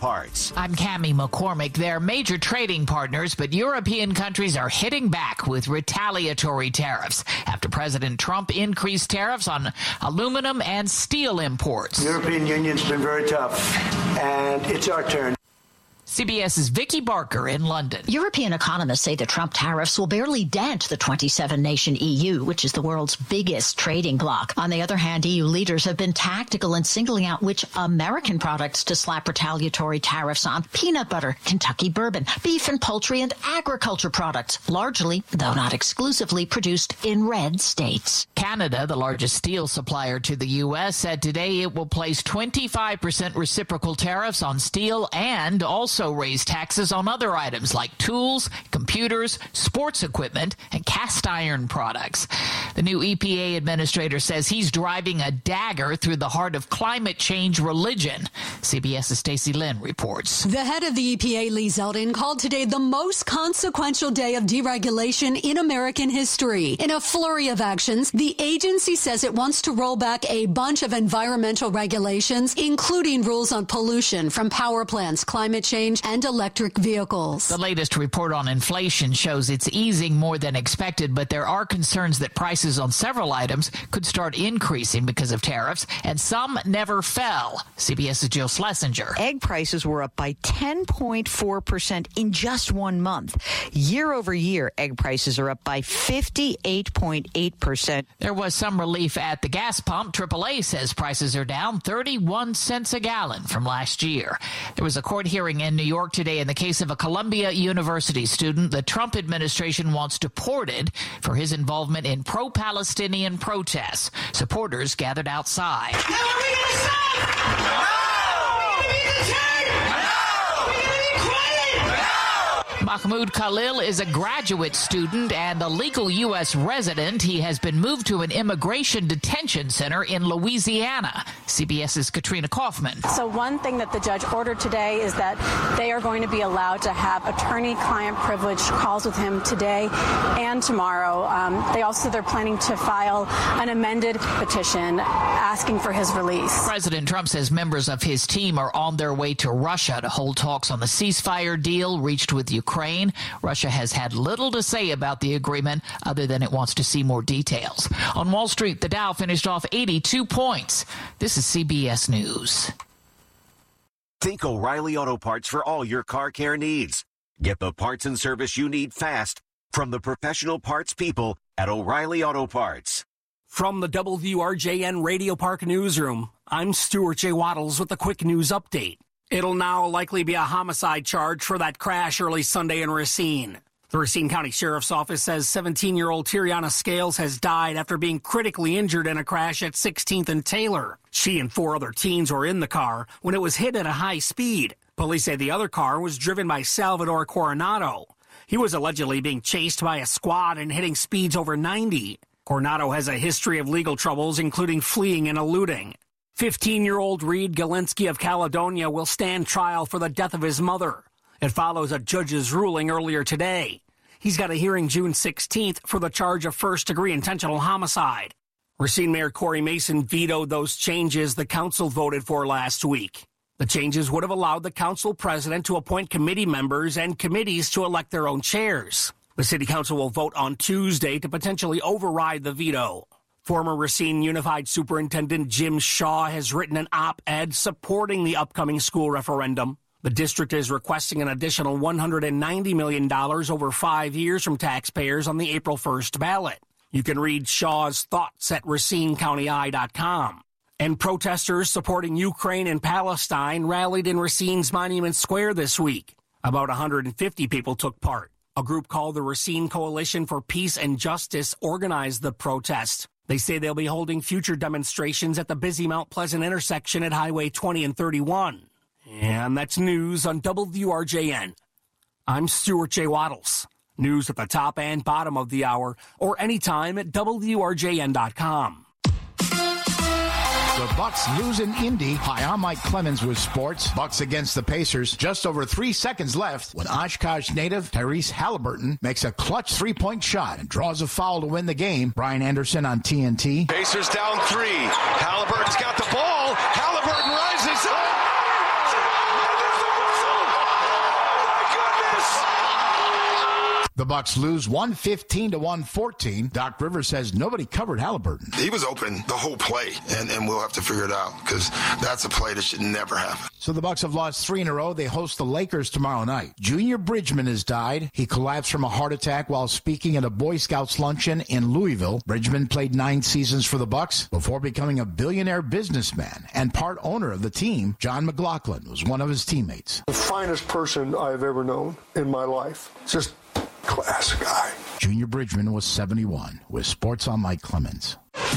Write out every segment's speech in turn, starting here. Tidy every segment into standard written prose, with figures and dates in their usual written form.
Parts. I'm Cammie McCormick. They're major trading partners, but European countries are hitting back with retaliatory tariffs after President Trump increased tariffs on aluminum and steel imports. The European Union's been very tough, and it's our turn. CBS's Vicky Barker in London. European economists say the Trump tariffs will barely dent the 27-nation EU, which is the world's biggest trading bloc. On the other hand, EU leaders have been tactical in singling out which American products to slap retaliatory tariffs on: peanut butter, Kentucky bourbon, beef and poultry, and agriculture products, largely, though not exclusively, produced in red states. Canada, the largest steel supplier to the U.S., said today it will place 25% reciprocal tariffs on steel and also raise taxes on other items like tools, computers, sports equipment, and cast iron products. The new EPA administrator says he's driving a dagger through the heart of climate change religion. CBS's Stacey Lynn reports. The head of the EPA, Lee Zeldin, called today the most consequential day of deregulation in American history. In a flurry of actions, the agency says it wants to roll back a bunch of environmental regulations, including rules on pollution from power plants, climate change, and electric vehicles. The latest report on inflation shows it's easing more than expected, but there are concerns that prices on several items could start increasing because of tariffs, and some never fell. CBS's Jill Schlesinger. Egg prices were up by 10.4% in just 1 month. Year over year, egg prices are up by 58.8%. There was some relief at the gas pump. AAA says prices are down 31 cents a gallon from last year. There was a court hearing in New York today in the case of a Columbia University student the Trump administration wants deported for his involvement in pro-Palestinian protests. Supporters gathered outside. Mahmoud Khalil is a graduate student and a legal U.S. resident. He has been moved to an immigration detention center in Louisiana. CBS's Katrina Kaufman. So one thing that the judge ordered today is that they are going to be allowed to have attorney-client privilege calls with him today and tomorrow. They're planning to file an amended petition asking for his release. President Trump says members of his team are on their way to Russia to hold talks on the ceasefire deal reached with Ukraine. Russia has had little to say about the agreement other than it wants to see more details. On Wall Street, the Dow finished off 82 points. This is CBS News. Think O'Reilly Auto Parts for all your car care needs. Get the parts and service you need fast from the professional parts people at O'Reilly Auto Parts. From the WRJN Radio Park Newsroom, I'm Stuart J. Waddles with a quick news update. It'll now likely be a homicide charge for that crash early Sunday in Racine. The Racine County Sheriff's Office says 17-year-old Tiriana Scales has died after being critically injured in a crash at 16th and Taylor. She and 4 other teens were in the car when it was hit at a high speed. Police say the other car was driven by Salvador Coronado. He was allegedly being chased by a squad and hitting speeds over 90. Coronado has a history of legal troubles, including fleeing and eluding. 15-year-old Reed Galinsky of Caledonia will stand trial for the death of his mother. It follows a judge's ruling earlier today. He's got a hearing June 16th for the charge of first-degree intentional homicide. Racine Mayor Corey Mason vetoed those changes the council voted for last week. The changes would have allowed the council president to appoint committee members and committees to elect their own chairs. The city council will vote on Tuesday to potentially override the veto. Former Racine Unified Superintendent Jim Shaw has written an op-ed supporting the upcoming school referendum. The district is requesting an additional $190 million over 5 years from taxpayers on the April 1st ballot. You can read Shaw's thoughts at RacineCountyEye.com. And protesters supporting Ukraine and Palestine rallied in Racine's Monument Square this week. About 150 people took part. A group called the Racine Coalition for Peace and Justice organized the protest. They say they'll be holding future demonstrations at the busy Mount Pleasant intersection at Highway 20 and 31. And that's news on WRJN. I'm Stuart J. Waddles. News at the top and bottom of the hour, or anytime at WRJN.com. The Bucks lose in Indy. Hi, I'm Mike Clemens with sports. Bucks against the Pacers. Just over 3 seconds left when Oshkosh native Tyrese Halliburton makes a clutch three-point shot and draws a foul to win the game. Brian Anderson on TNT. Pacers down 3. Halliburton's got the ball. Halliburton rises up. The Bucks lose 115-114. Doc Rivers says nobody covered Halliburton. He was open the whole play, and we'll have to figure it out because that's a play that should never happen. So the Bucks have lost 3 in a row. They host the Lakers tomorrow night. Junior Bridgman has died. He collapsed from a heart attack while speaking at a Boy Scouts luncheon in Louisville. Bridgman played 9 seasons for the Bucks before becoming a billionaire businessman and part owner of the team. John McLaughlin was one of his teammates. The finest person I've ever known in my life. Just class guy. Junior Bridgman was 71. With Sports on Mike Clemens.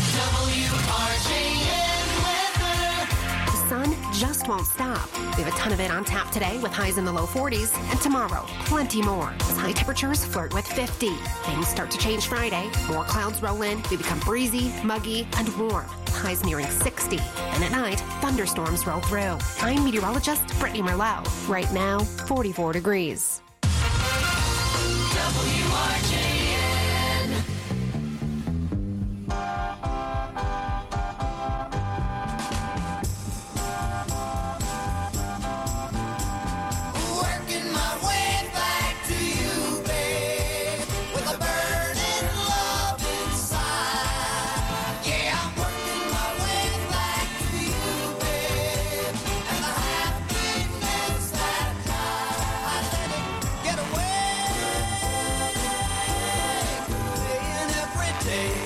The sun just won't stop. We have a ton of it on tap today with highs in the low 40s. And tomorrow, plenty more. As high temperatures flirt with 50. Things start to change Friday. More clouds roll in. We become breezy, muggy, and warm. Highs nearing 60. And at night, thunderstorms roll through. I'm meteorologist Brittany Merlot. Right now, 44 degrees. WRJN. Working my way back to you, babe, with a burning love inside. Yeah, I'm working my way back to you, babe, and the happiness that I let it get away. Playing every day.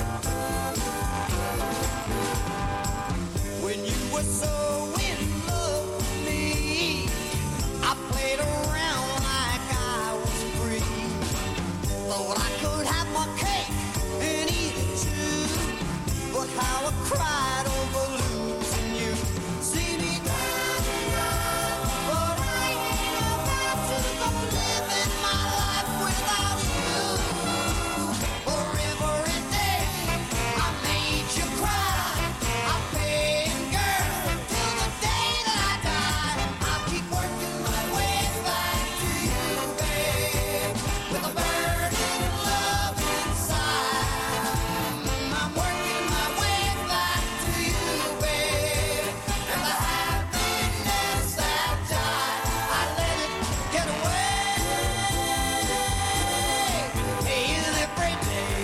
When you were so in love with me, I played around like I was free. Thought I could have my cake and eat it too. But how I cried over losing you. See me down, but I ain't about to go living my life without you. For every day I made you cry, I paid, girl, till the day that I die. I'll keep working my way back to you, babe, with a burning love inside. I'm working my way back to you, babe, and the happiness that died, I let it get away. Paying every day.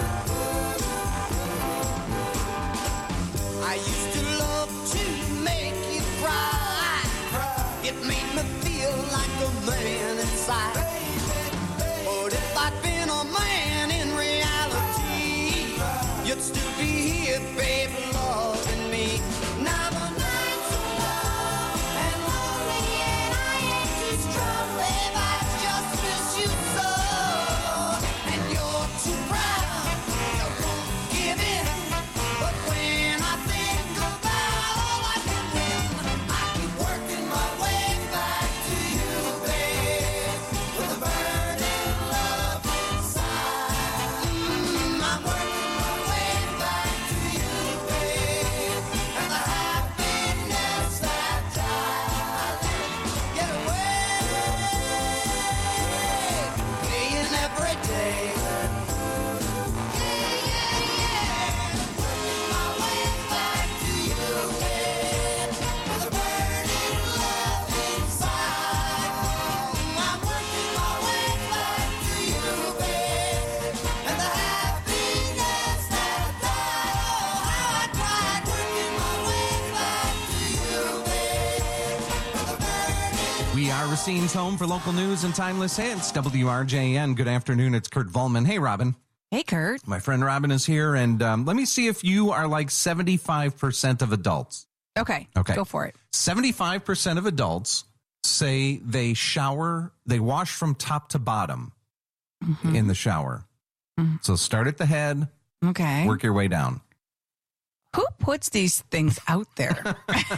I used to love to make you cry. It made me feel like a man inside. But if I'd been a man in reality, you'd still be here, babe, loving me. Now the nights are long and lonely, and I ain't too strong, babe. I just miss you so. And you're too proud, you won't give in. But when I think about all I can win, I keep working my way back to you, babe, with a burning love inside. I'm working my way back to you, babe, and the happiness that died, I let it get away. Paying every day. Working my way back to you, babe, with a burning love inside. I'm working my way back to you, babe, and the happiness that died. Oh, how I cried, working my way back to you, babe, with a burning. We are Racine's home for local news and timeless hits. WRJN. Good afternoon. It's Kurt Volman. Hey, Robin. Hey, Kurt. My friend Robin is here, and let me see if you are like 75% of adults. Okay. Go for it. 75% of adults say they wash from top to bottom in the shower. So start at the head, Okay. work your way down. Who puts these things out there?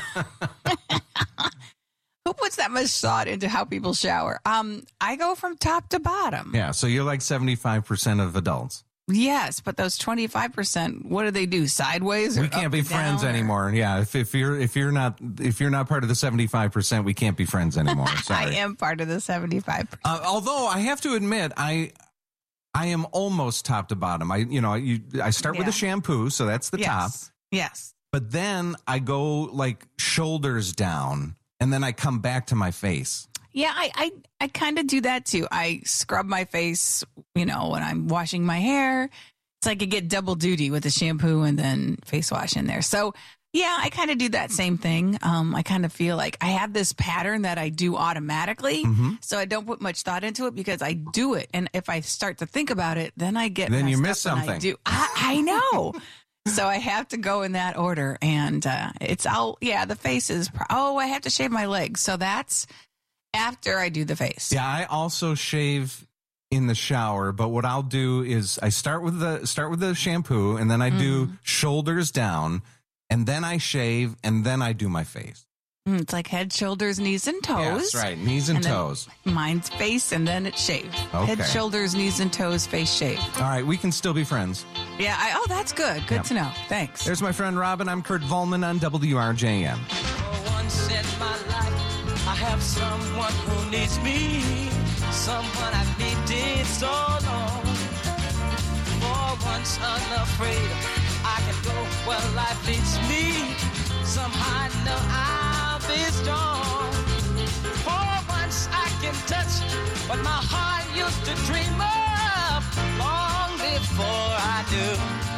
Who puts that much thought into how people shower? I go from top to bottom. Yeah, so you're like 75% of adults. Yes, but those 25%, what do they do? Sideways? We can't be friends anymore. Yeah, if you're not part of the 75%, we can't be friends anymore. Sorry. I am part of the 75%. Although I have to admit, I am almost top to bottom. I start with the shampoo, so that's the top. Yes. But then I go like shoulders down, and then I come back to my face. Yeah, I kind of do that too. I scrub my face, when I'm washing my hair. It's like I get double duty with the shampoo and then face wash in there. So, yeah, I kind of do that same thing. I kind of feel like I have this pattern that I do automatically. So I don't put much thought into it because I do it. And if I start to think about it, then I get Then you messed miss up when something. I know. So I have to go in that order. And the face is, I have to shave my legs. So that's after I do the face. Yeah, I also shave in the shower, but what I'll do is I start with the shampoo, and then I do shoulders down, and then I shave, and then I do my face. It's like head, shoulders, knees, and toes. Yeah, that's right, knees and toes. Mine's face, and then it's shaved. Okay. Head, shoulders, knees, and toes, face shaved. All right, we can still be friends. Yeah, that's good. Good to know. Thanks. There's my friend Robin. I'm Kurt Volman on WRJM. For once in my life, I have someone who needs me. Someone I've needed so long. For once unafraid, I can go where life leads me. Somehow I know I'll be strong. For once I can touch what my heart used to dream of long before I knew.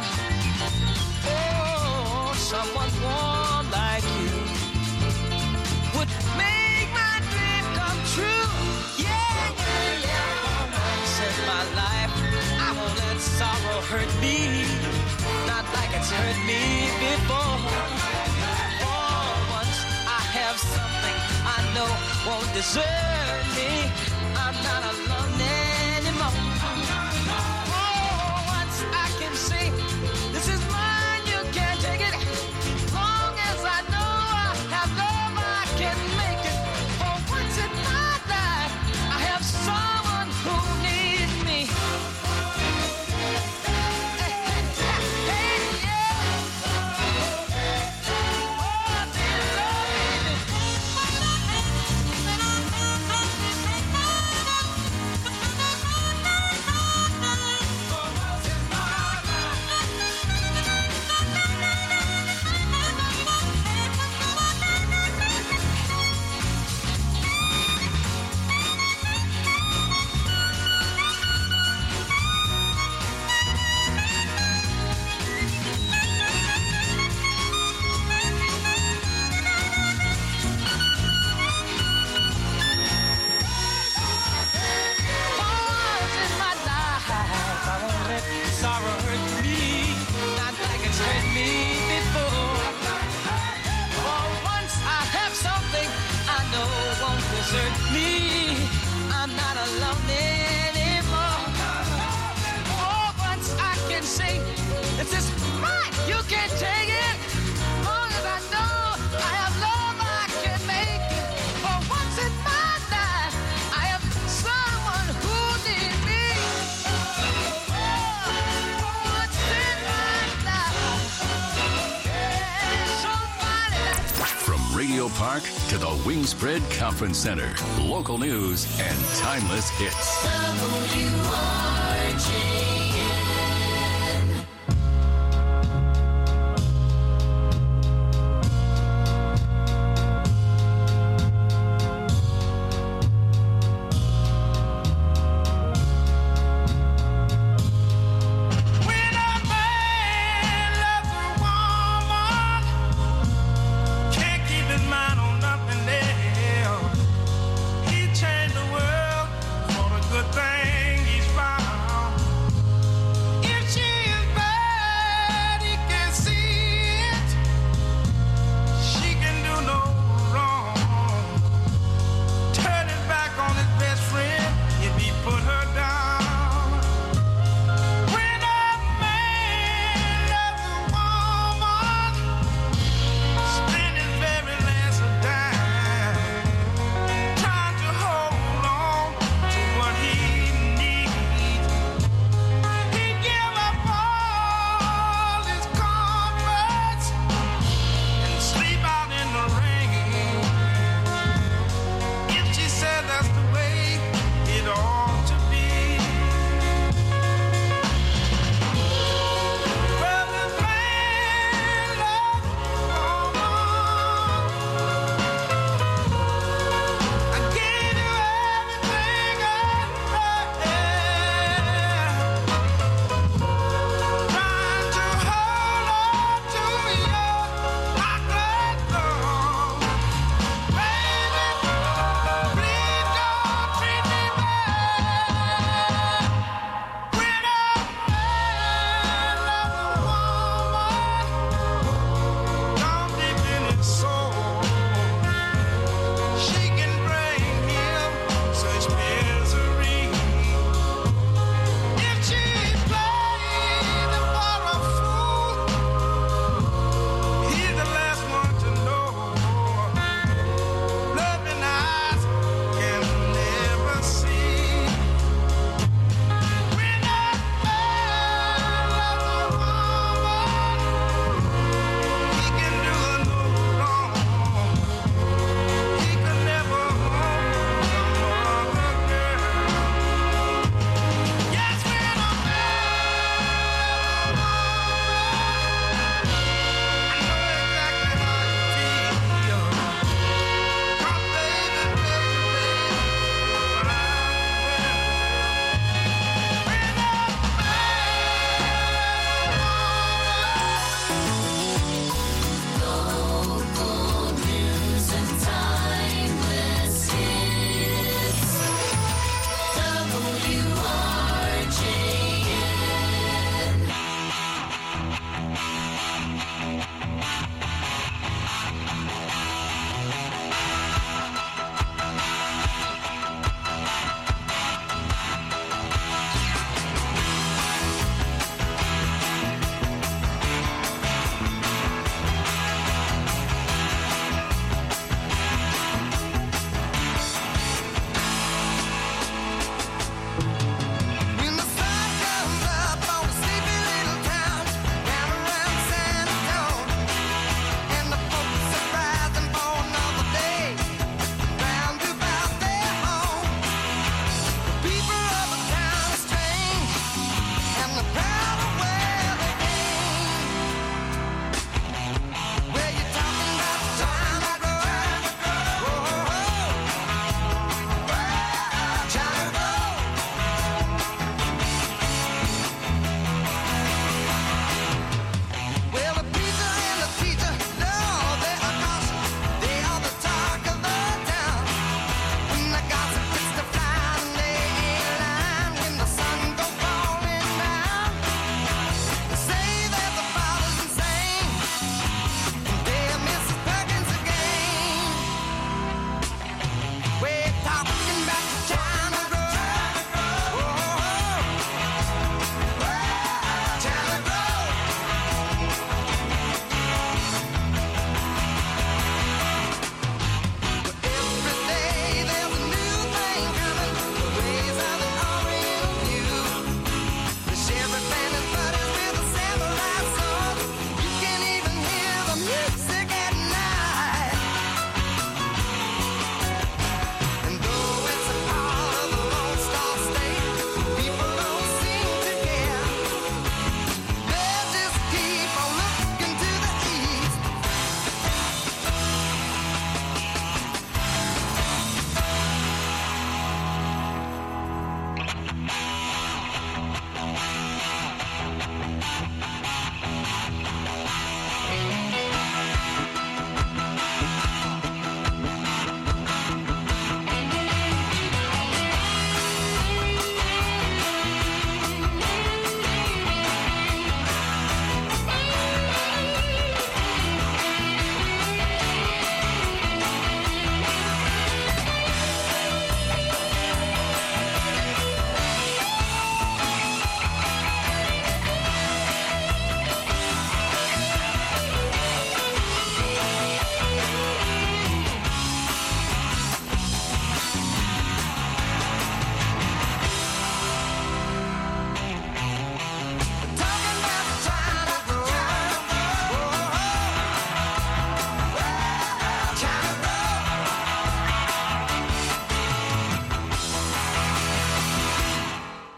Oh, someone warm like you would make my dream come true. In my life, I won't let sorrow hurt me, not like it's hurt me before. For once I have something I know won't desert me. I'm not alone anymore. For once I can say, this is mine, you can't take it. Long as I know I have love, I can make it. For once in my life, I have someone who needs me. Sorrow hurt me, not like it's hurt me before. For once I have something I know won't desert me. I'm not alone anymore. For once I can say, this is mine, you can't take it. Long as I know I have love, I can make it. For once in my life, I have someone who needs me. From Radio Park to the Wingspread Conference Center, local news and timeless hits.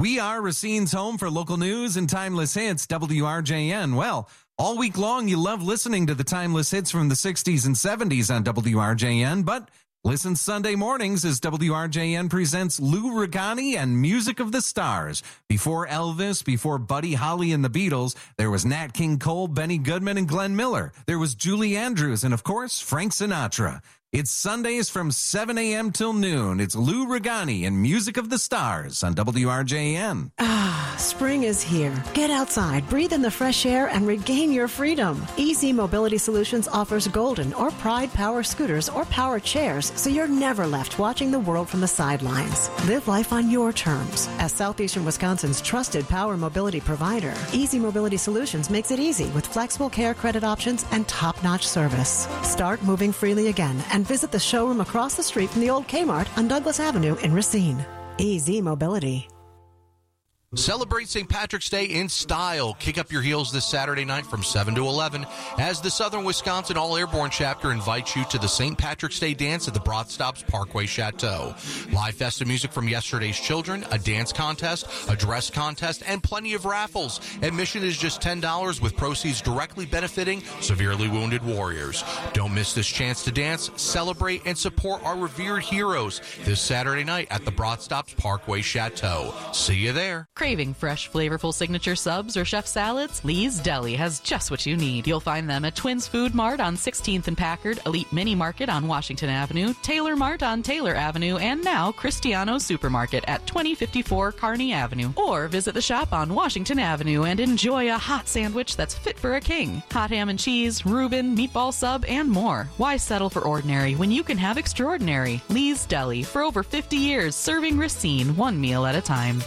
We are Racine's home for local news and timeless hits, WRJN. Well, all week long, you love listening to the timeless hits from the 60s and 70s on WRJN, but listen Sunday mornings as WRJN presents Lou Regani and Music of the Stars. Before Elvis, before Buddy Holly and the Beatles, there was Nat King Cole, Benny Goodman, and Glenn Miller. There was Julie Andrews, and of course, Frank Sinatra. It's Sundays from 7 a.m. till noon. It's Lou Regani and Music of the Stars on WRJN. Spring is here. Get outside, breathe in the fresh air, and regain your freedom. Easy Mobility Solutions offers Golden or Pride power scooters or power chairs, so you're never left watching the world from the sidelines. Live life on your terms. As Southeastern Wisconsin's trusted power mobility provider, Easy Mobility Solutions makes it easy with flexible care credit options and top-notch service. Start moving freely again and visit the showroom across the street from the old Kmart on Douglas Avenue in Racine. Easy Mobility. Celebrate St. Patrick's Day in style. Kick up your heels this Saturday night from 7 to 11 as the Southern Wisconsin All Airborne Chapter invites you to the St. Patrick's Day dance at the Broad Stops Parkway Chateau. Live festive music from yesterday's children, a dance contest, a dress contest, and plenty of raffles. Admission is just $10 with proceeds directly benefiting severely wounded warriors. Don't miss this chance to dance, celebrate, and support our revered heroes this Saturday night at the Broad Stops Parkway Chateau. See you there. Craving fresh, flavorful signature subs or chef salads? Lee's Deli has just what you need. You'll find them at Twins Food Mart on 16th and Packard, Elite Mini Market on Washington Avenue, Taylor Mart on Taylor Avenue, and now Cristiano Supermarket at 2054 Kearney Avenue. Or visit the shop on Washington Avenue and enjoy a hot sandwich that's fit for a king. Hot ham and cheese, Reuben, meatball sub, and more. Why settle for ordinary when you can have extraordinary? Lee's Deli, for over 50 years, serving Racine one meal at a time.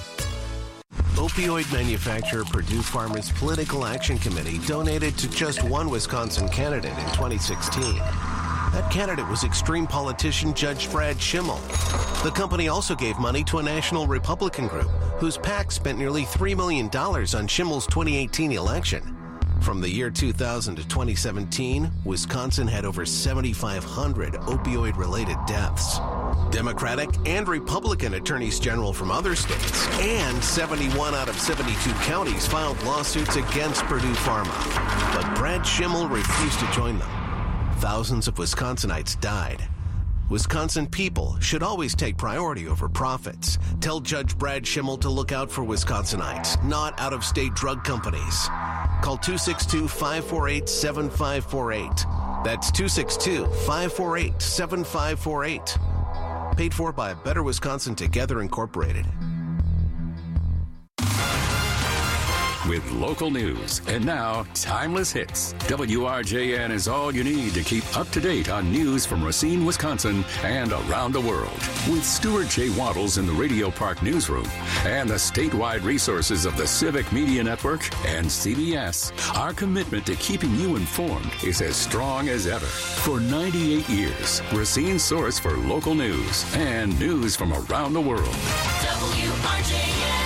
Opioid manufacturer Purdue Pharma's Political Action Committee donated to just one Wisconsin candidate in 2016. That candidate was extreme politician Judge Brad Schimmel. The company also gave money to a national Republican group whose PAC spent nearly $3 million on Schimmel's 2018 election. From the year 2000 to 2017, Wisconsin had over 7,500 opioid-related deaths. Democratic and Republican attorneys general from other states and 71 out of 72 counties filed lawsuits against Purdue Pharma. But Brad Schimmel refused to join them. Thousands of Wisconsinites died. Wisconsin people should always take priority over profits. Tell Judge Brad Schimmel to look out for Wisconsinites, not out-of-state drug companies. Call 262-548-7548. That's 262-548-7548. Paid for by Better Wisconsin Together Incorporated. With local news and now timeless hits, WRJN is all you need to keep up to date on news from Racine, Wisconsin and around the world. With Stuart J. Waddles in the Radio Park newsroom and the statewide resources of the Civic Media Network and CBS, our commitment to keeping you informed is as strong as ever. For 98 years, Racine's source for local news and news from around the world. WRJN.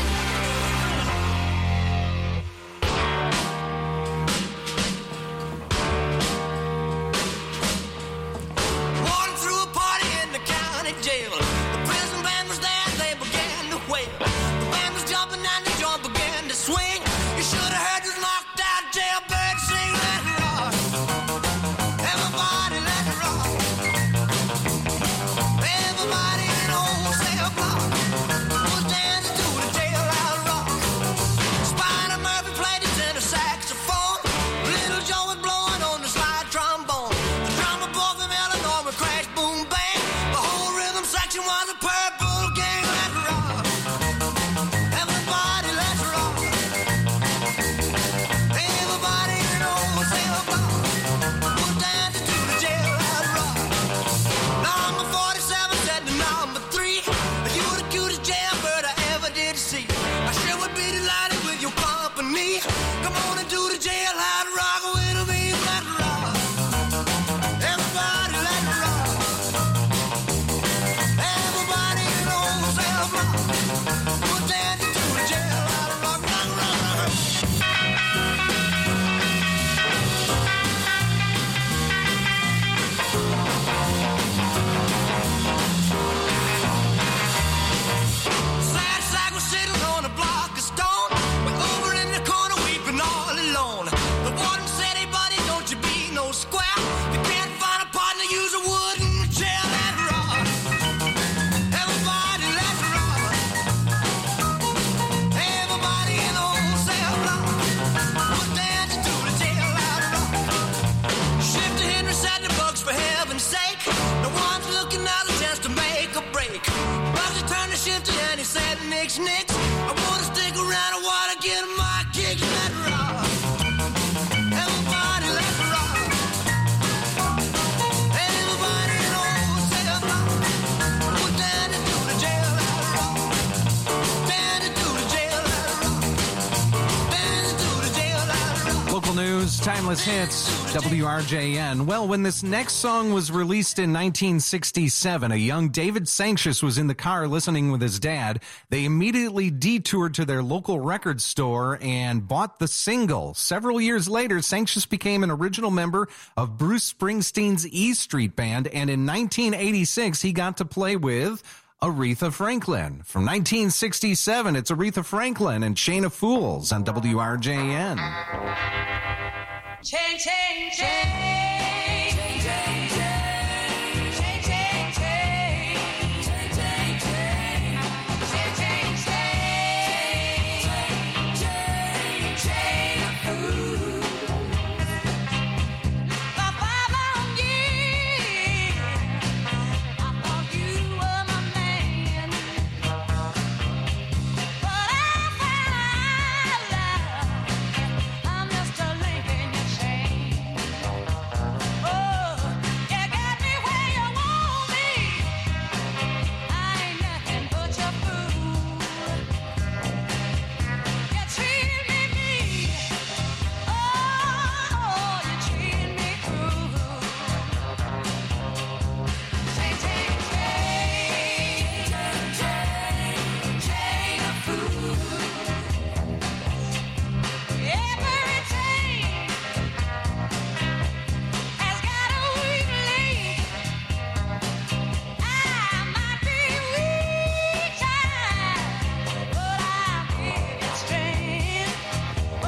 Everybody next. I wanna stick around and wanna get my kicks. Let it rock. Everybody, let's rock. Everybody knows they're rock. We're down into the jail, let it rock. Down into the jail, let it rock. Down into the jail, let it rock. Local news, timeless hits, WRJN. Well, when this next song was released in 1967, a young David Sancious was in the car listening with his dad. They immediately detoured to their local record store and bought the single. Several years later, Sancious became an original member of Bruce Springsteen's E Street Band, and in 1986, he got to play with Aretha Franklin. From 1967, it's Aretha Franklin and Chain of Fools on WRJN. Chain, chain, chain. Chain, chain, chain. Chain, chain, chain. Chain, chain, chain. Chain, chain, chain. Chain of fools. For 5 long years, I thought you were my man. But I found out I'm just a link in your chain. Oh, you got me where you want me. I ain't nothing but your fool. You treat me mean. Oh, you treat me cruel. Chain, chain, chain. Chain of fools. Every chain has got a weak link. I might be weak, child, but I'll give you strength. Oh,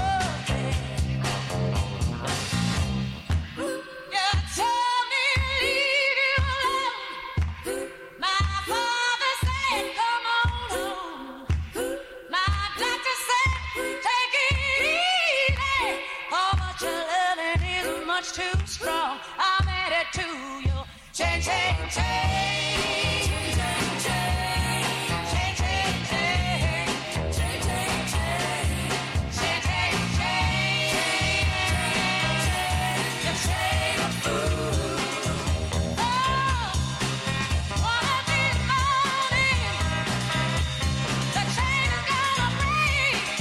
you told me leave you alone. My father said come on home. My doctor said take it easy. Oh, but your loving is much too strong. I'm headed to you. Chain, chain, chain. Chain, chain, chain. Chain, chain, chain. Chain, chain, chain. Chain, chain, chain. The chain of fools. Oh, one of these mornings, the chain is gonna break.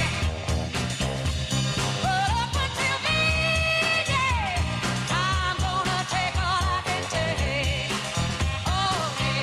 But up until then, yeah, I'm gonna take all I can take. Oh, yeah.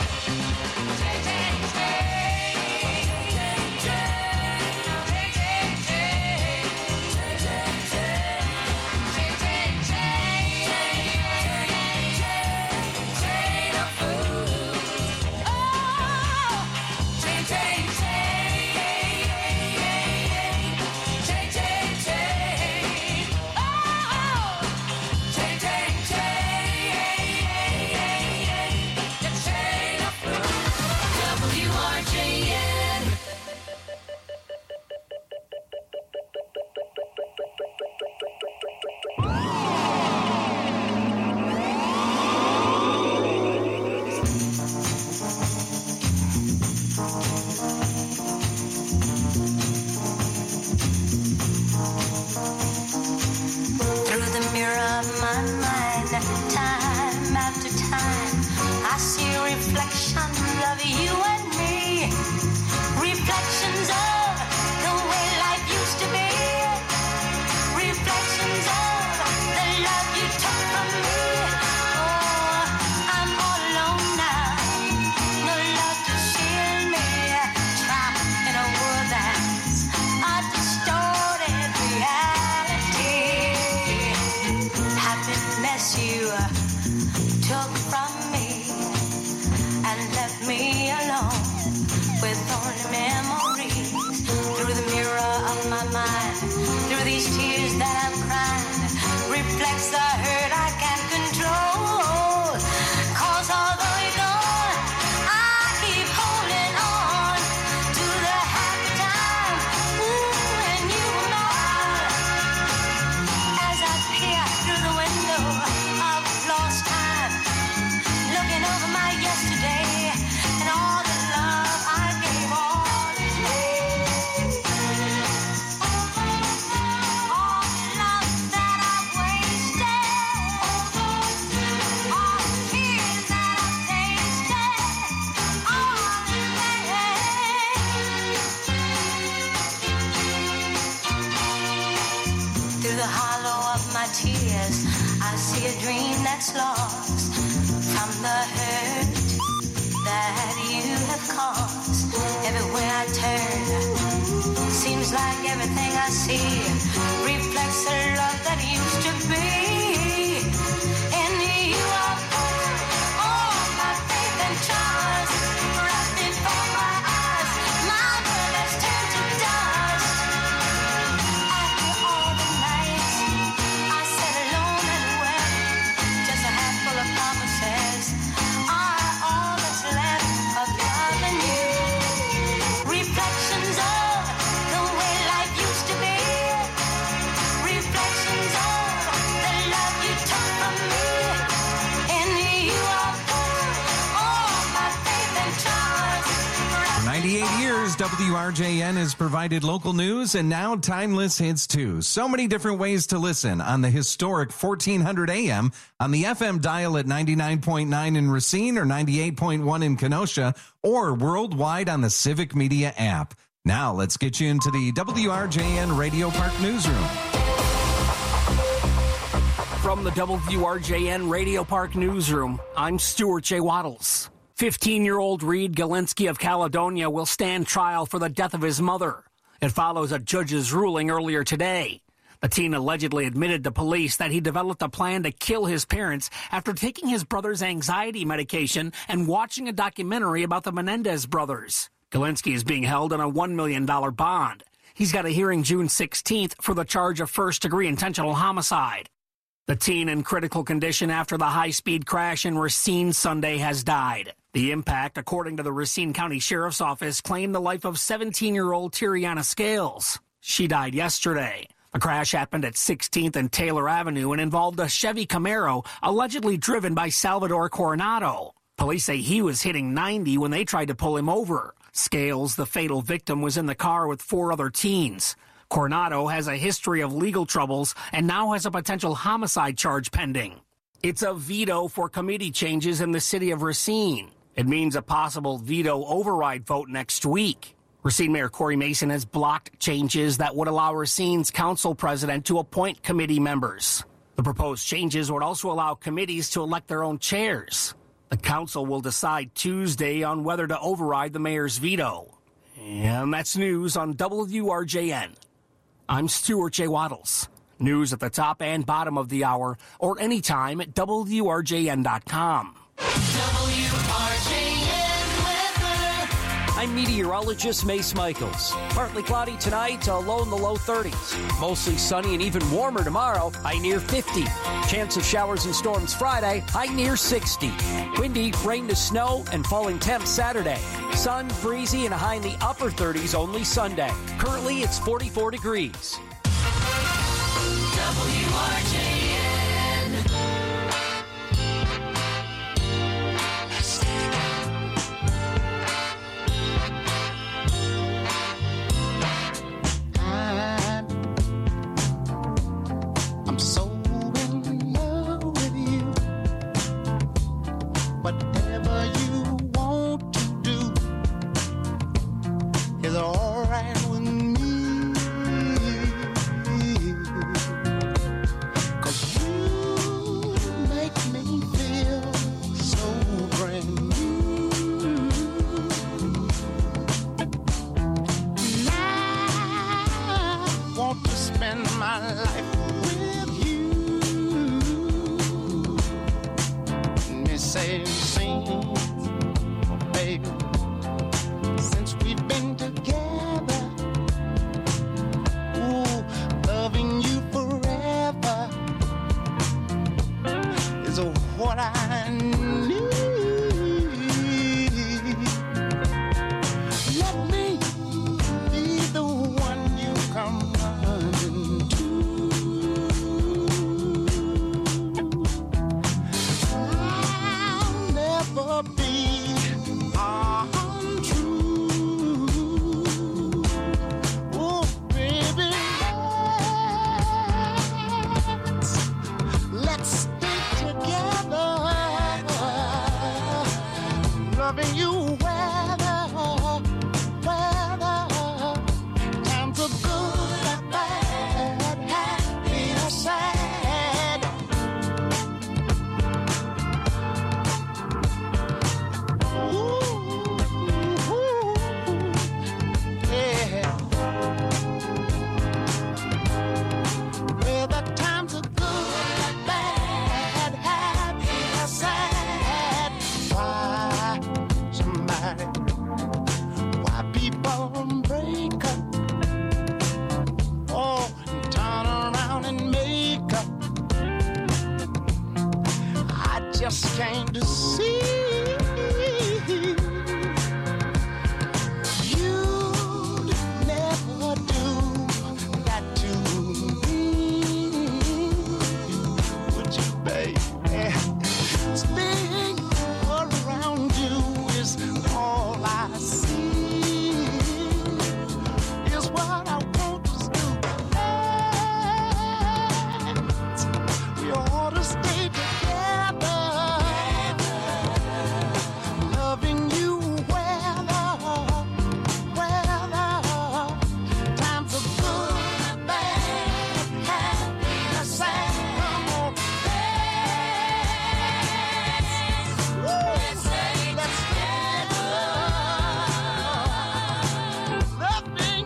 is lost from the hurt that you have caused. Everywhere I turn, seems like everything I see reflects the love that used to be. In you I put all my faith and trust, right before my eyes, my world has turned to dust. After all the nights I sat alone and wept, just a handful of promises are all that's left of loving you. Reflections of the way life used to be. Reflections of the love you took from me. In you I put all my faith and trust. For 98 years, WRJN has provided local news and now timeless hits too. So many different ways to listen on the historic 1400 AM, on the FM dial at 99.9 in Racine or 98.1 in Kenosha, or worldwide on the Civic Media app. Now let's get you into the WRJN Radio Park newsroom. From the WRJN Radio Park newsroom, I'm Stuart J. Waddles. 15-year-old Reed Galinsky of Caledonia will stand trial for the death of his mother. It follows a judge's ruling earlier today. The teen allegedly admitted to police that he developed a plan to kill his parents after taking his brother's anxiety medication and watching a documentary about the Menendez brothers. Galinsky is being held on a $1 million bond. He's got a hearing June 16th for the charge of first-degree intentional homicide. The teen in critical condition after the high-speed crash in Racine Sunday has died. The impact, according to the Racine County Sheriff's Office, claimed the life of 17-year-old Tiriana Scales. She died yesterday. The crash happened at 16th and Taylor Avenue and involved a Chevy Camaro allegedly driven by Salvador Coronado. Police say he was hitting 90 when they tried to pull him over. Scales, the fatal victim, was in the car with 4 other teens. Coronado has a history of legal troubles and now has a potential homicide charge pending. It's a veto for committee changes in the city of Racine. It means a possible veto override vote next week. Racine Mayor Corey Mason has blocked changes that would allow Racine's council president to appoint committee members. The proposed changes would also allow committees to elect their own chairs. The council will decide Tuesday on whether to override the mayor's veto. And that's news on WRJN. I'm Stuart J. Waddles. News at the top and bottom of the hour or anytime at WRJN.com. I'm meteorologist Mace Michaels. Partly cloudy tonight, low in the low 30s. Mostly sunny and even warmer tomorrow, high near 50. Chance of showers and storms Friday, high near 60. Windy, rain to snow, and falling temps Saturday. Sun, breezy, and a high in the upper 30s only Sunday. Currently, it's 44 degrees. WRJN. I'm so in love with you. Whatever you want to do is all right with me. 'Cause you make me feel so brand new. And I want to spend my life with you. Me say, sing, baby, since we've been together.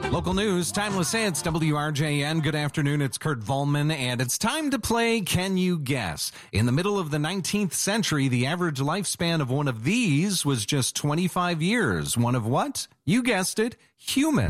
Local news, Timeless Hits, WRJN. Good afternoon, it's Kurt Volman, and it's time to play Can You Guess? In the middle of the 19th century, the average lifespan of one of these was just 25 years. One of what? You guessed it, human.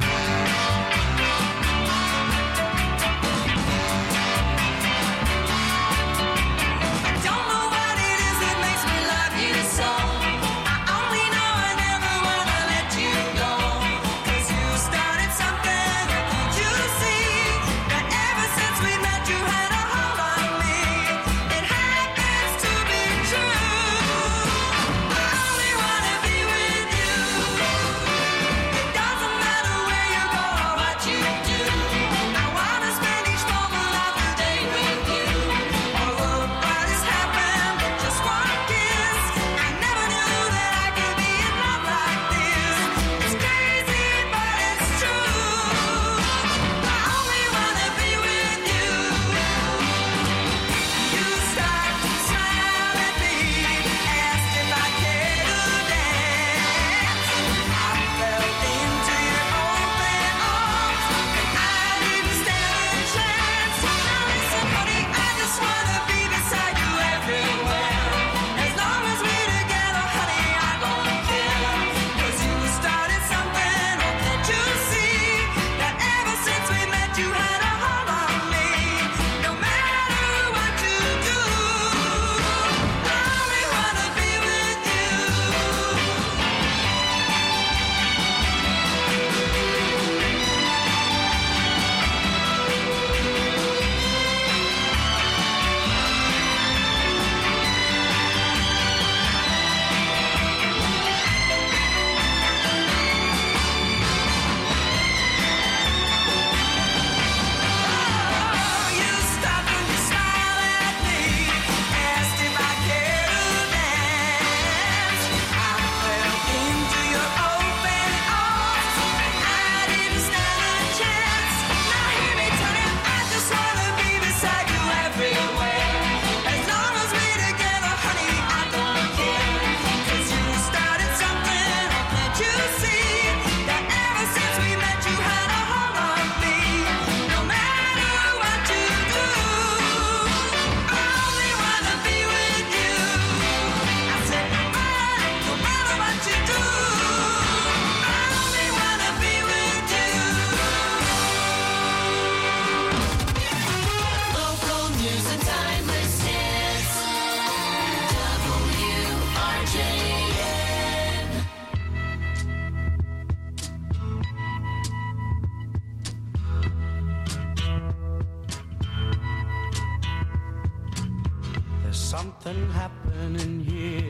Something happening here,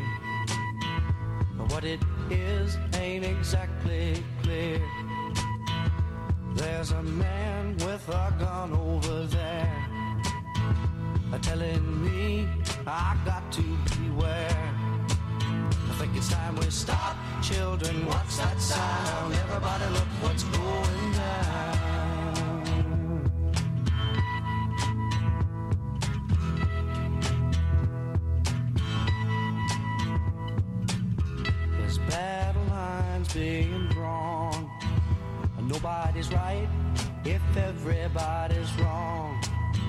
but what it is ain't exactly clear. There's a man with a gun over there, telling me I got to beware. I think it's time we stop, children. What's that sound? Everybody look what's going down. Battle lines being drawn. Nobody's right if everybody's wrong.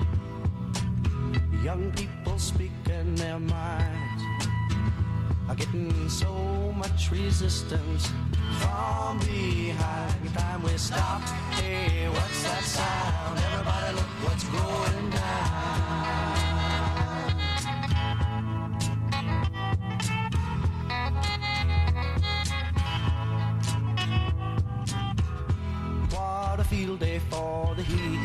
Young people speaking their minds are getting so much resistance from behind. Every time we stop, hey, what's that sound? Everybody look what's going down. What a field day for the heat.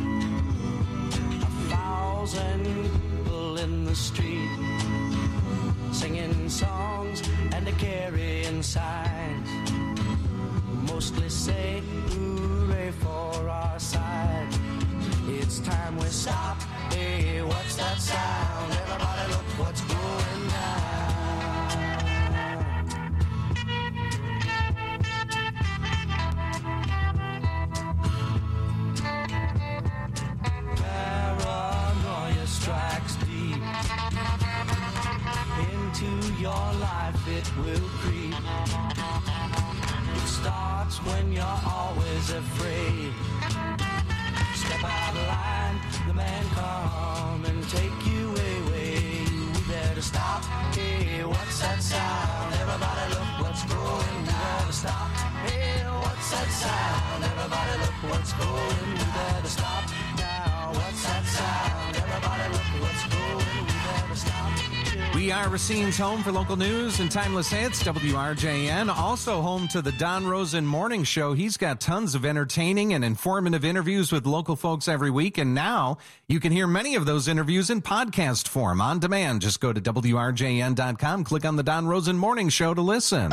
1,000 people in the street, singing songs and carrying signs. Mostly say hooray for our side. It's time we stop. Hey, what's that sound? Everybody look what's going down. Paranoia strikes deep into your life, it will creep. It starts when when you're always afraid. Step out of line, the man come and take you away. We better stop. Hey, what's that sound? Everybody look what's going. We better stop. Hey, what's that sound? Everybody look what's going. We better stop now. What's that sound? Everybody look what's going. We better stop. We are Racine's home for local news and timeless hits, WRJN. Also home to the Don Rosen Morning Show. He's got tons of entertaining and informative interviews with local folks every week. And now you can hear many of those interviews in podcast form on demand. Just go to WRJN.com, click on the Don Rosen Morning Show to listen.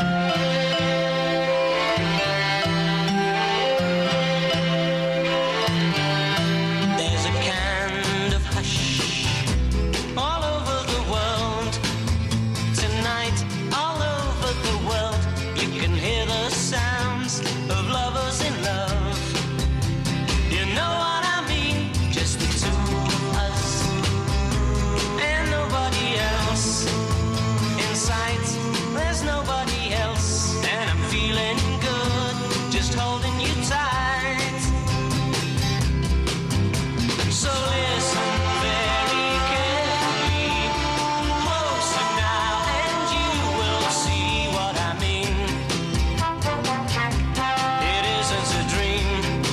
There's a kind of hush all over the world tonight, all over the world. You can hear the sounds of lovers in love. You know what I mean? Just the two of us and nobody else in sight. There's nobody else, and I'm feeling good just holding you tight. So listen very carefully, closer now, and you will see what I mean. It isn't a dream.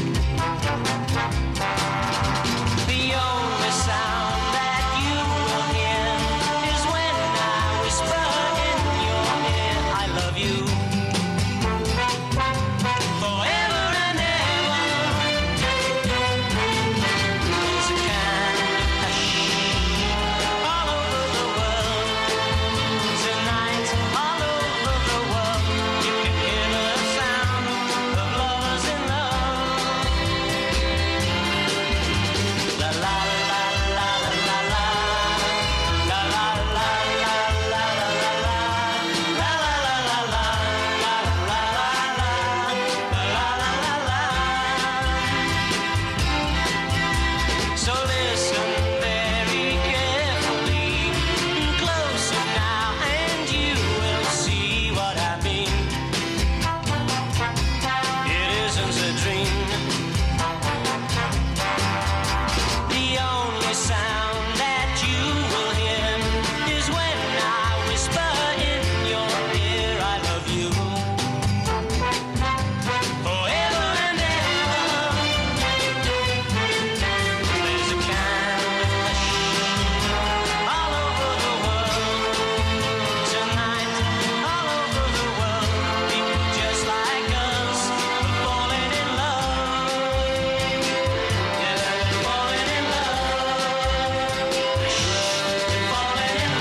The only sound that you will hear is when I whisper in your ear, I love you. Forever and ever. There's a kind of hush all over the world tonight, all over the world. You can hear the sound of lovers in love. La la la la la la la. La la la la la la la la. La la la la la la la la la. La la la la. So listen very carefully, closer now, and you will see what I mean. It isn't a dream. The only sound that you will hear is when I whisper in your ear, I love you. Forever and ever. There's a kind of hush all over the world tonight, all over the world. People just like us are falling in love. Yeah, they're falling in love. They're falling in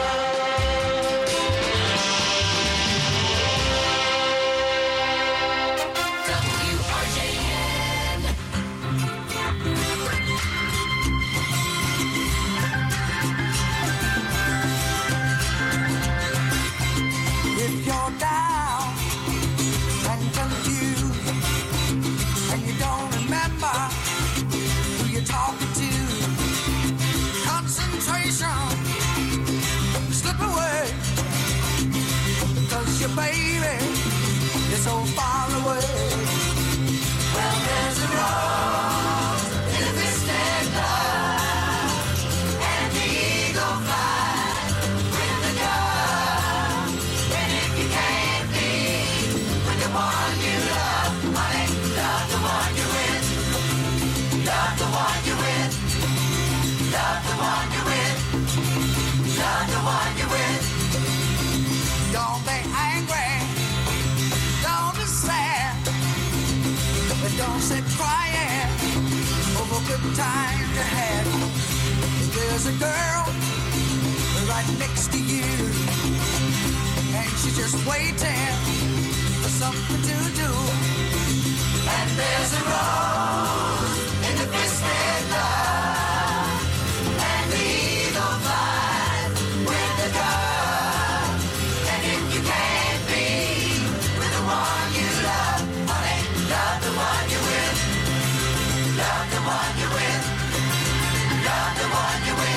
If you're down and confused and you don't remember who you're talking to, concentration slip away because your baby is so far away. Well, there's a rose in the distant cloud, and the eagle flies with the dove. And if you can't be with the one you love, honey, love the one you're with. Love the one you're with. Love the one you're with. Love the one you're with. Don't be angry. Don't be sad. But don't sit crying over good times you had. There's a girl right next to you, and she's just waiting for something to do. And there's a rose in the twisted love, and the eagle flies with the dove. And if you can't be with the one you love, honey, love the one you're with. Love the one you're with. Love the one you're with.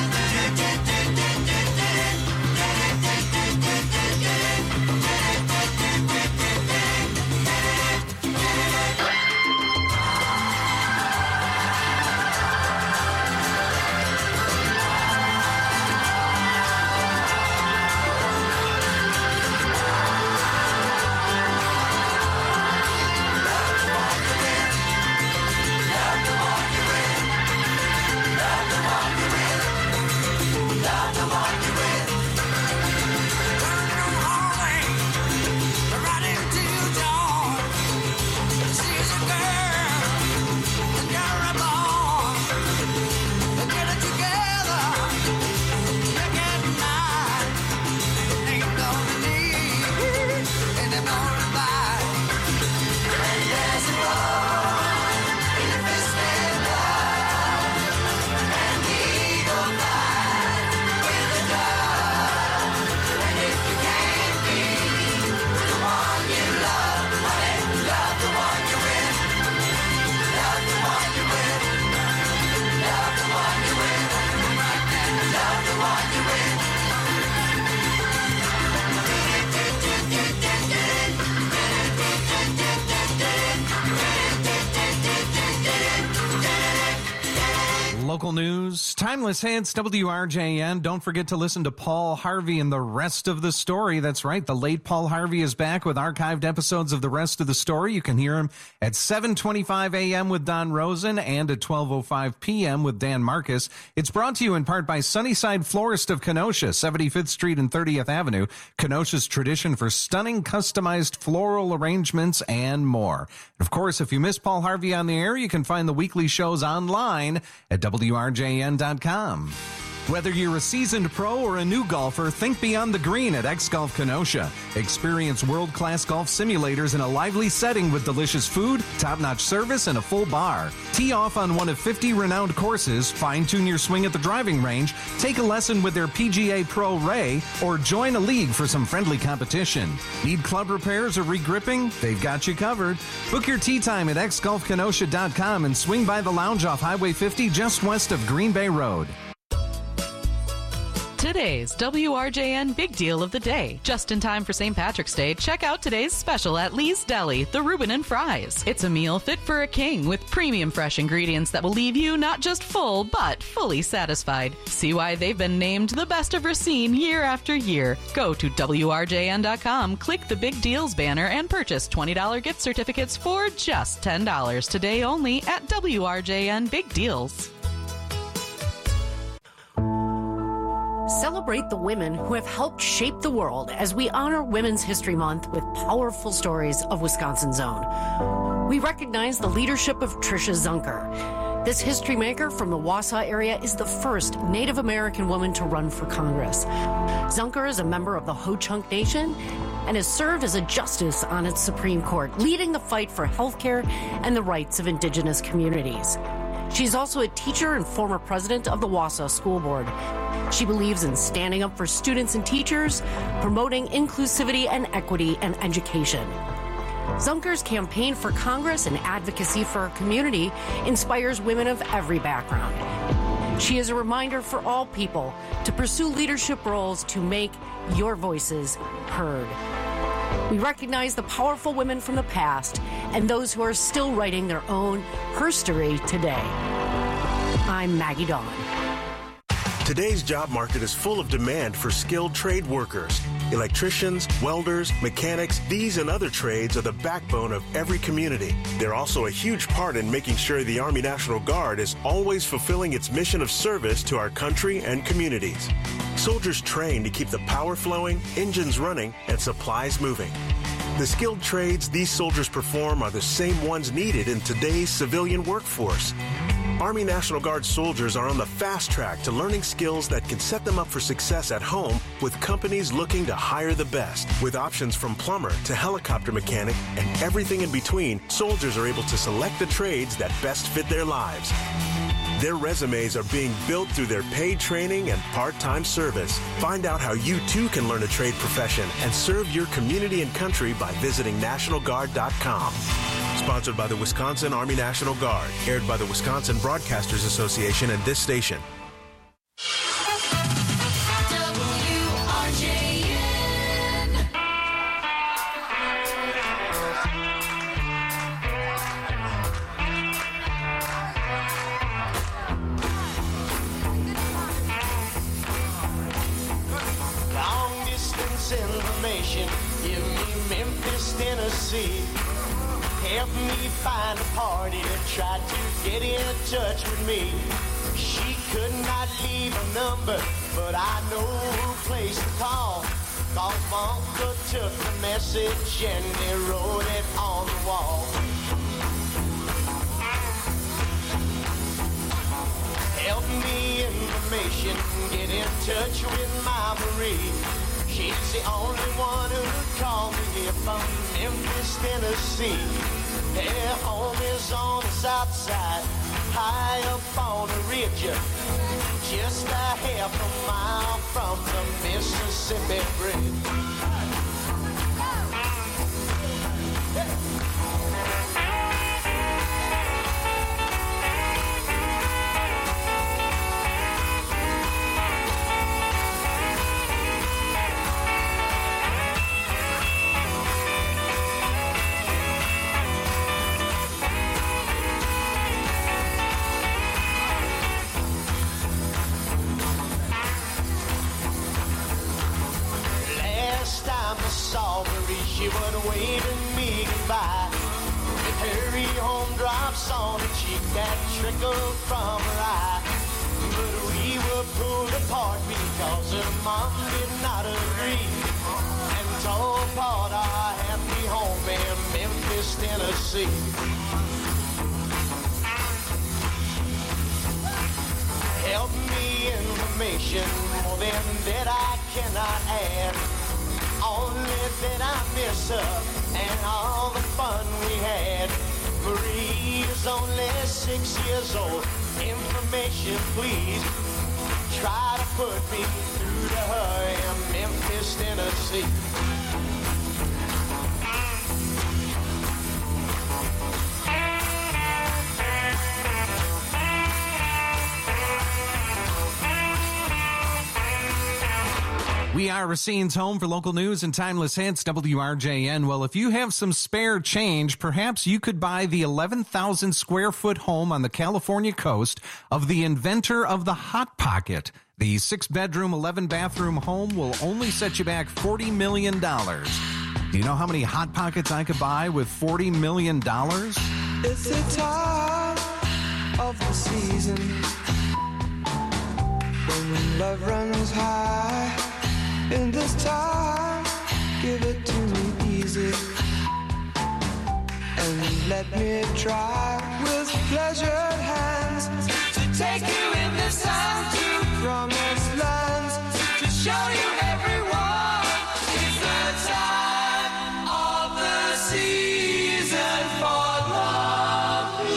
local news, timeless hits, WRJN. Don't forget to listen to Paul Harvey and the rest of the story. That's right. The late Paul Harvey is back with archived episodes of the rest of the story. You can hear him at 7:25 a.m. with Don Rosen and at 12:05 p.m. with Dan Marcus. It's brought to you in part by Sunnyside Florist of Kenosha, 75th Street and 30th Avenue. Kenosha's tradition for stunning customized floral arrangements and more. Of course, if you miss Paul Harvey on the air, you can find the weekly shows online at WRJN.com. Whether you're a seasoned pro or a new golfer, think beyond the green at X-Golf Kenosha. Experience world-class golf simulators in a lively setting with delicious food, top-notch service, and a full bar. Tee off on one of 50 renowned courses, fine-tune your swing at the driving range, take a lesson with their PGA Pro Ray, or join a league for some friendly competition. Need club repairs or regripping? They've got you covered. Book your tee time at xgolfkenosha.com and swing by the lounge off Highway 50 just west of Green Bay Road. Today's WRJN Big Deal of the Day. Just in time for St. Patrick's Day, check out today's special at Lee's Deli, the Reuben and Fries. It's a meal fit for a king with premium fresh ingredients that will leave you not just full, but fully satisfied. See why they've been named the best of Racine year after year. Go to WRJN.com, click the Big Deals banner, and purchase $20 gift certificates for just $10 today only at WRJN Big Deals. Celebrate the women who have helped shape the world as we honor Women's History Month with powerful stories of Wisconsin's own. We recognize the leadership of Tricia Zunker. This history maker from the Wausau area is the first Native American woman to run for Congress. Zunker is a member of the Ho-Chunk Nation and has served as a justice on its Supreme Court, leading the fight for health care and the rights of indigenous communities. She's also a teacher and former president of the Wausau School Board. She believes in standing up for students and teachers, promoting inclusivity and equity and education. Zunker's campaign for Congress and advocacy for our community inspires women of every background. She is a reminder for all people to pursue leadership roles to make your voices heard. We recognize the powerful women from the past and those who are still writing their own herstory today. I'm Maggie Dawn. Today's job market is full of demand for skilled trade workers. Electricians, welders, mechanics, these and other trades are the backbone of every community. They're also a huge part in making sure the Army National Guard is always fulfilling its mission of service to our country and communities. Soldiers train to keep the power flowing, engines running, and supplies moving. The skilled trades these soldiers perform are the same ones needed in today's civilian workforce. Army National Guard soldiers are on the fast track to learning skills that can set them up for success at home with companies looking to hire the best. With options from plumber to helicopter mechanic and everything in between, soldiers are able to select the trades that best fit their lives. Their resumes are being built through their paid training and part-time service. Find out how you too can learn a trade profession and serve your community and country by visiting NationalGuard.com. Sponsored by the Wisconsin Army National Guard. Aired by the Wisconsin Broadcasters Association and this station. Long distance information, give me Memphis, Tennessee. Help me find a party that tried to get in touch with me. She could not leave a number, but I know who place to call. Cause my uncle took the message and they wrote it on the wall. Help me information, get in touch with my Marie. She's the only one who called me here from Memphis, Tennessee. Their home is on the south side, high up on the ridge, just a half a mile from the Mississippi Bridge. drops on a cheek that trickled from her eye. But we were pulled apart because her mom did not agree, and tore apart our happy home in Memphis, Tennessee. Help me information, more than that I cannot add. Only that I miss her and all the fun we had. Marie is only 6 years old. Information, please. Try to put me through to her in Memphis, Tennessee. We are Racine's home for local news and timeless hits, WRJN. Well, if you have some spare change, perhaps you could buy the 11,000 square foot home on the California coast of the inventor of the Hot Pocket. The 6-bedroom, 11-bathroom home will only set you back $40 million. Do you know how many Hot Pockets I could buy with $40 million? It's the time of the season when love runs high. In this time, give it to me easy, and let me try with pleasured hands to take you in this time to promised lands, to show you everyone. It's the time of the season for loving.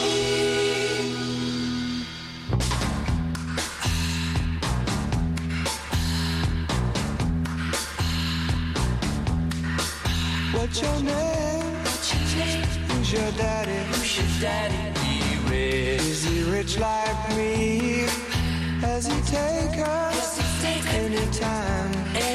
What's your name? Who's your daddy? He rich. Is he rich like me? Has he taken any time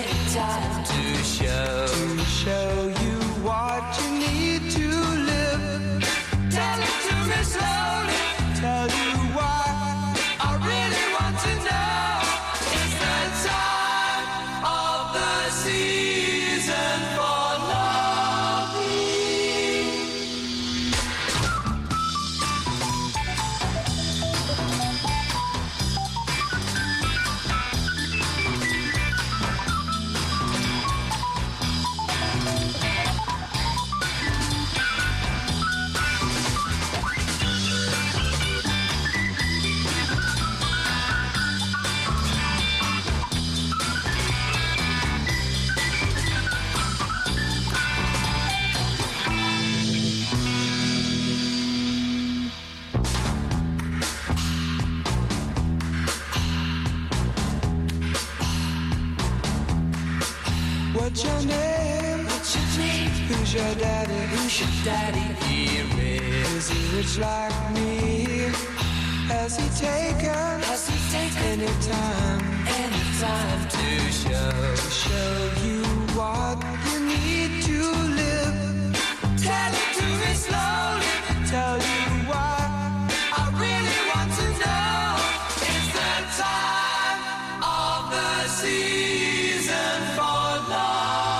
to show you what you need to live? Tell it to me slowly. Tell you why I really want to know. It's the time of the season for What's your name? Who's your daddy? He rich. Is he rich like me? Has he taken any time to show you what you need to live? Tell it to me slowly. Tell you why I really want to know. It's the time of the season for love.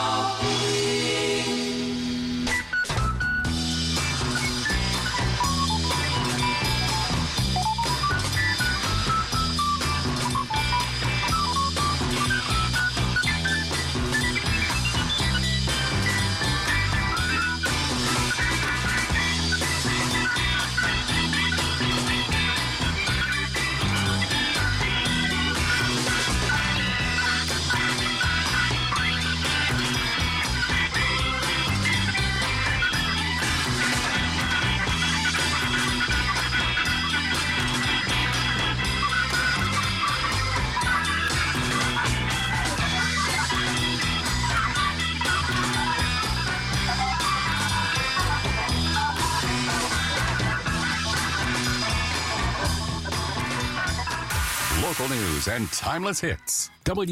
Local news and timeless hits.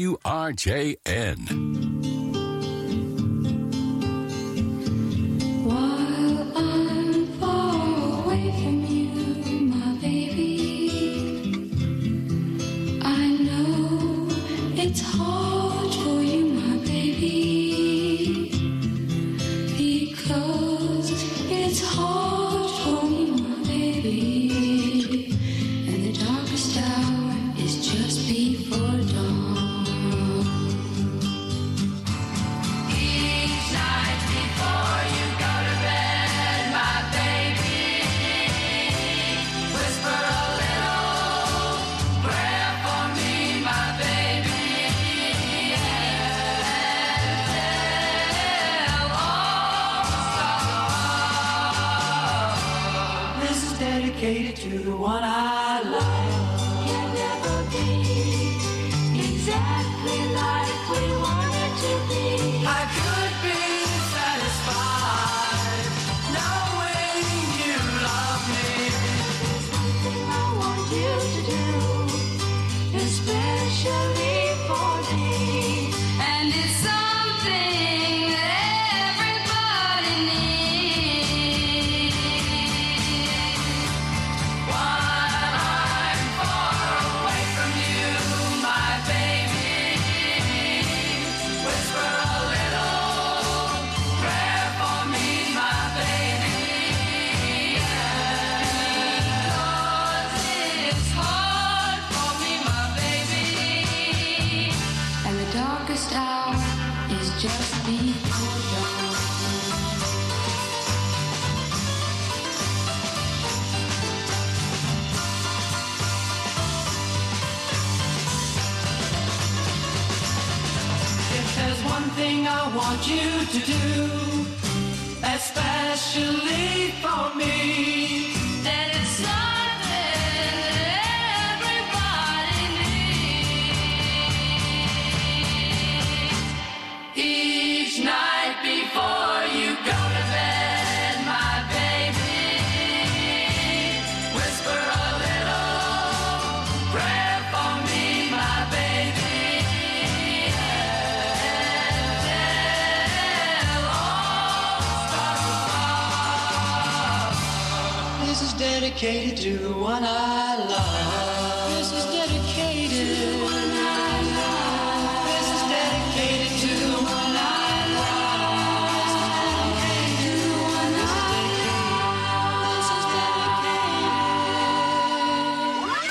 WRJN. While I'm far away from you, my baby, I know it's hard for you, my baby, because it's hard for me, my baby. is dedicated to the one I love. Can never be exactly like we wanted to be. I could be satisfied knowing you love me. There's one thing I want you to do, especially for me, and it's something that everybody needs. While I'm far away from you, my baby, whisper a little prayer for me, my baby. Because it's hard for me, my baby. And the darkest hour is just before dawn. If there's one thing I want you to do, especially for me, then it's something that everybody needs. Each night before you go to bed, my baby, whisper a little prayer for me, my baby. This is dedicated to the one I love. This is dedicated to the one I